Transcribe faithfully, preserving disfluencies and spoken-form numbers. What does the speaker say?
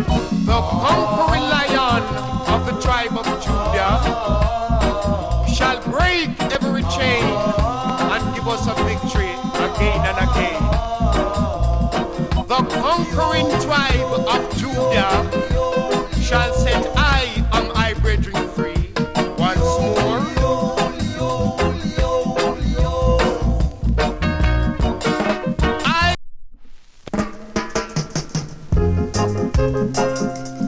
The conquering lion of the tribe of Judah shall break every chain and give us a victory again and again. The conquering tribe of Judah shall set I and my brethren free once more. I